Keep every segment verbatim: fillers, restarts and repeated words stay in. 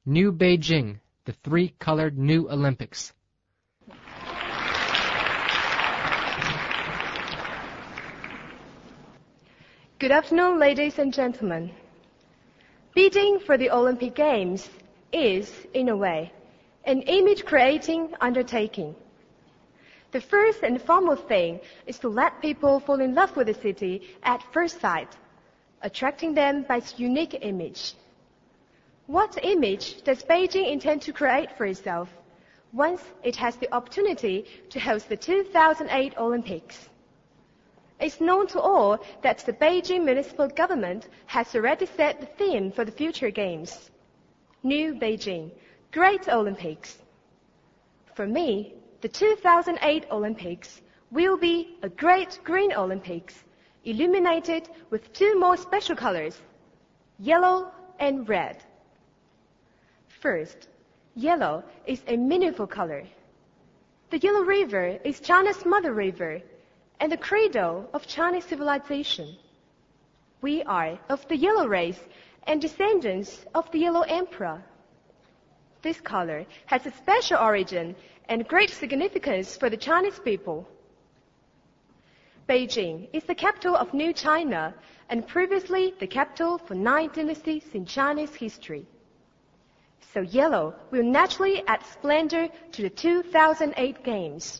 New Beijing, the three-colored new Olympics. Good afternoon, ladies and gentlemen. Bidding for the Olympic Games is, in a way, an image-creating undertaking. The first and foremost thing is to let people fall in love with the city at first sight, attracting them by its unique image. What image does Beijing intend to create for itself once it has the opportunity to host the two thousand eight Olympics? It's known to all that the Beijing municipal government has already set the theme for the future games. New Beijing, Great Olympics. For me, the two thousand eight Olympics will be a great green Olympics, illuminated with two more special colors, yellow and red. First, yellow is a meaningful color. The Yellow River is China's mother river and the cradle of Chinese civilization. We are of the yellow race and descendants of the Yellow Emperor. This color has a special origin and great significance for the Chinese people. Beijing is the capital of New China and previously the capital for nine dynasties in Chinese history. So yellow will naturally add splendor to the two thousand eight Games.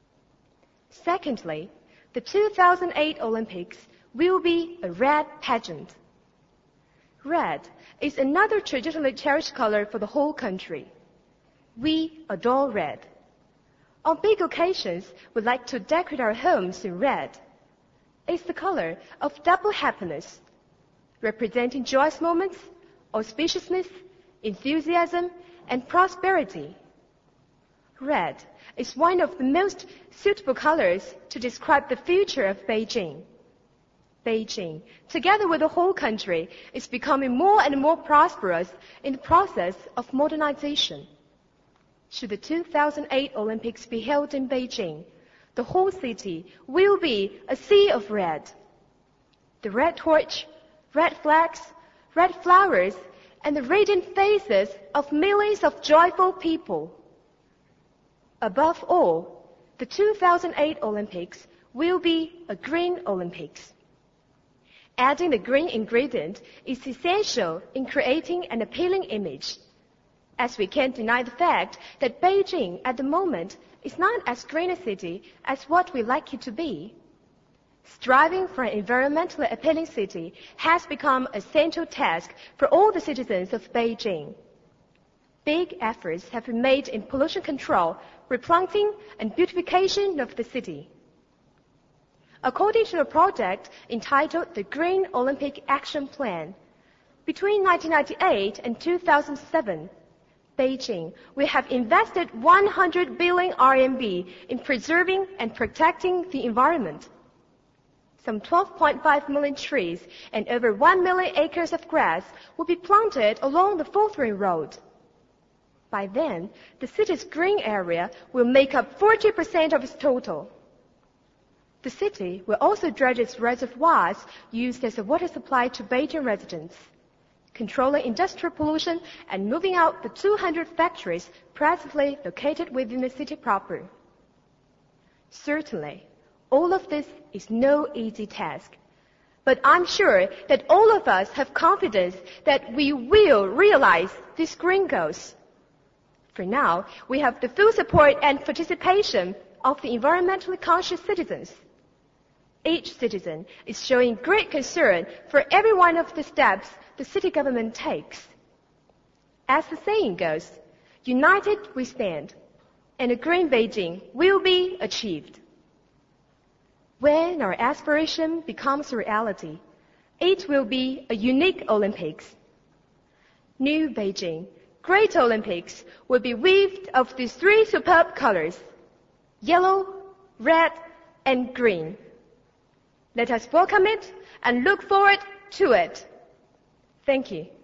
Secondly, the two thousand eight Olympics will be a red pageant. Red is another traditionally cherished color for the whole country. We adore red. On big occasions, we like to decorate our homes in red. It's the color of double happiness, representing joyous moments, auspiciousness, enthusiasm, and prosperity. Red is one of the most suitable colors to describe the future of Beijing. Beijing, together with the whole country, is becoming more and more prosperous in the process of modernization. Should the two thousand eight Olympics be held in Beijing, the whole city will be a sea of red. The red torch, red flags, red flowers, and the radiant faces of millions of joyful people. Above all, the two thousand eight Olympics will be a green Olympics. Adding the green ingredient is essential in creating an appealing image, as we can't deny the fact that Beijing at the moment is not as green a city as what we like it to be. Striving for an environmentally appealing city has become a central task for all the citizens of Beijing. Big efforts have been made in pollution control, replanting, and beautification of the city. According to a project entitled the Green Olympic Action Plan, between nineteen ninety-eight and two thousand seven, Beijing will have invested one hundred billion R M B in preserving and protecting the environment. Some twelve point five million trees and over one million acres of grass will be planted along the Fourth Ring Road. By then, the city's green area will make up forty percent of its total. The city will also dredge its reservoirs used as a water supply to Beijing residents, controlling industrial pollution and moving out the two hundred factories presently located within the city proper. Certainly, all of this is no easy task, but I'm sure that all of us have confidence that we will realize these green goals. For now, we have the full support and participation of the environmentally conscious citizens. Each citizen is showing great concern for every one of the steps the city government takes. As the saying goes, united we stand, and a green Beijing will be achieved. When our aspiration becomes a reality, it will be a unique Olympics. New Beijing, Great Olympics, will be weaved of these three superb colors, yellow, red, and green. Let us welcome it and look forward to it. Thank you.